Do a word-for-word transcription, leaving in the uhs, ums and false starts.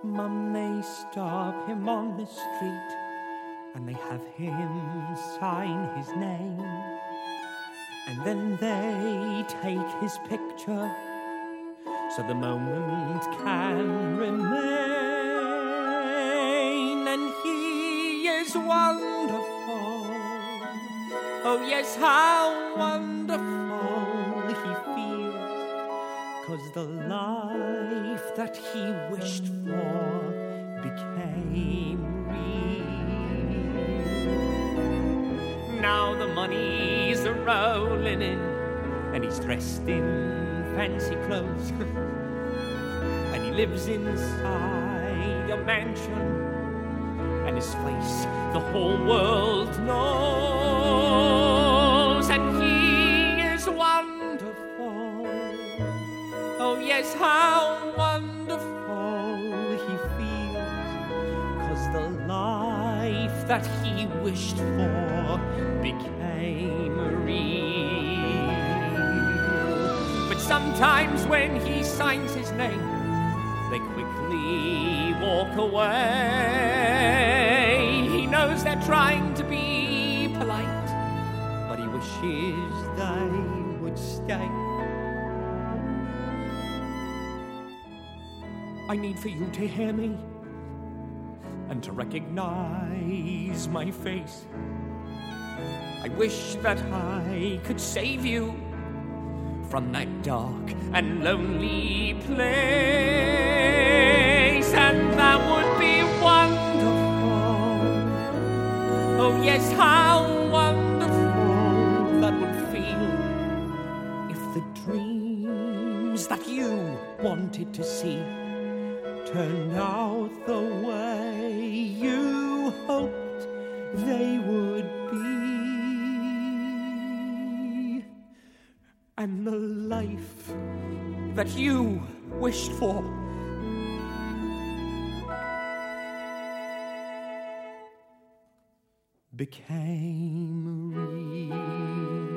Mum, they stop him on the street and they have him sign his name. And then they take his picture so the moment can remain. And he is wonderful. Oh yes, how wonderful he feels, 'cause the life that he wished for became real. Now the money's a rolling in, and he's dressed in fancy clothes, and he lives inside a mansion, and his face the whole world knows. And he is wonderful. Oh yes, how wonderful he feels, 'cause the life that he wished for became real. But sometimes when he signs his name, they quickly walk away. He knows they're trying to be polite, but he wishes they would stay. I need for you to hear me and to recognize my face. I wish that I could save you from that dark and lonely place, and that would be wonderful. Oh yes, how wonderful that would feel if the dreams that you wanted to see turned out the way you hoped they would be. And the life that you wished for became real.